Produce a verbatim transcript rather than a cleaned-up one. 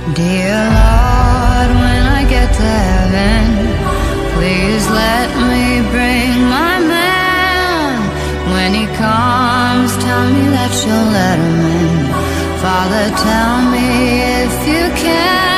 Dear Lord, when I get to heaven, please let me bring my man. When he comes, tell me that you'll let him in. Father, tell me if you can.